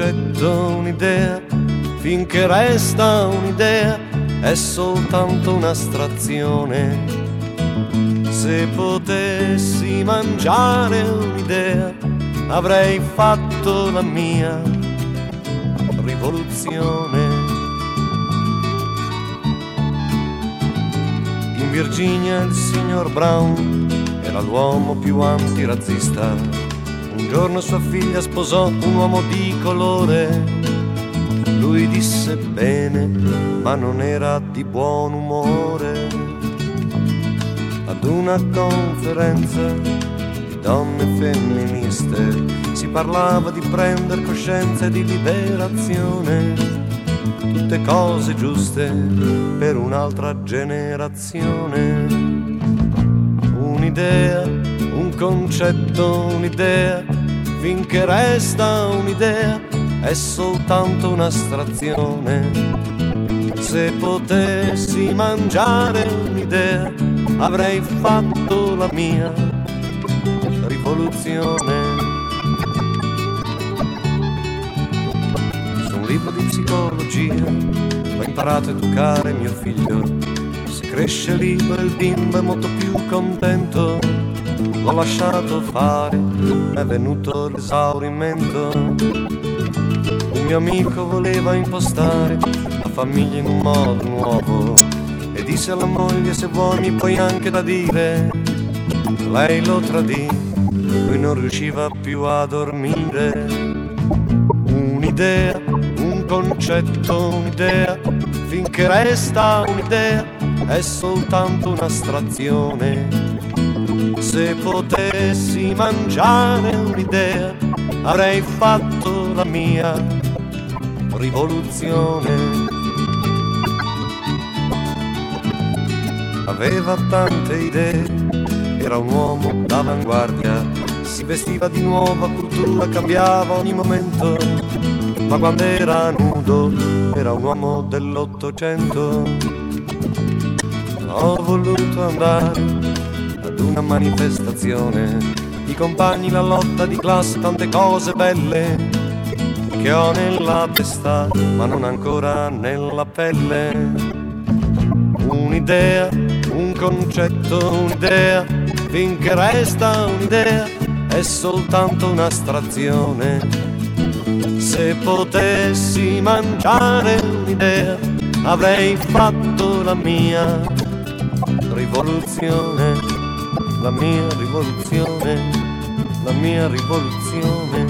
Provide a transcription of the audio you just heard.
concetto, un'idea, finché resta un'idea, è soltanto un'astrazione. Se potessi mangiare un'idea, avrei fatto la mia rivoluzione. In Virginia il signor Brown era l'uomo più antirazzista. Un giorno sua figlia sposò un uomo di colore. Lui disse bene, ma non era di buon umore. Ad una conferenza di donne femministe si parlava di prendere coscienza e di liberazione, tutte cose giuste per un'altra generazione. Un'idea, un concetto, un'idea, finché resta un'idea, è soltanto un'astrazione. Se potessi mangiare un'idea, avrei fatto la mia rivoluzione. Su un libro di psicologia ho imparato a educare mio figlio. Se cresce libero il bimbo è molto più contento. L'ho lasciato fare, è venuto l'esaurimento. Un mio amico voleva impostare la famiglia in un modo nuovo e disse alla moglie: se vuoi mi puoi anche da dire. Lei lo tradì, lui non riusciva più a dormire. Un'idea, un concetto, un'idea, finché resta un'idea, è soltanto un'astrazione. Se potessi mangiare un'idea, avrei fatto la mia rivoluzione. Aveva tante idee, era un uomo d'avanguardia, si vestiva di nuova cultura, cambiava ogni momento, ma quando era nudo era un uomo dell'Ottocento. Ho voluto andare ad una manifestazione, i compagni, la lotta di classe, tante cose belle che ho nella testa ma non ancora nella pelle. Un'idea, un concetto, un'idea, finché resta un'idea, è soltanto un'astrazione. Se potessi mangiare un'idea, avrei fatto la mia rivoluzione, la mia rivoluzione, la mia rivoluzione.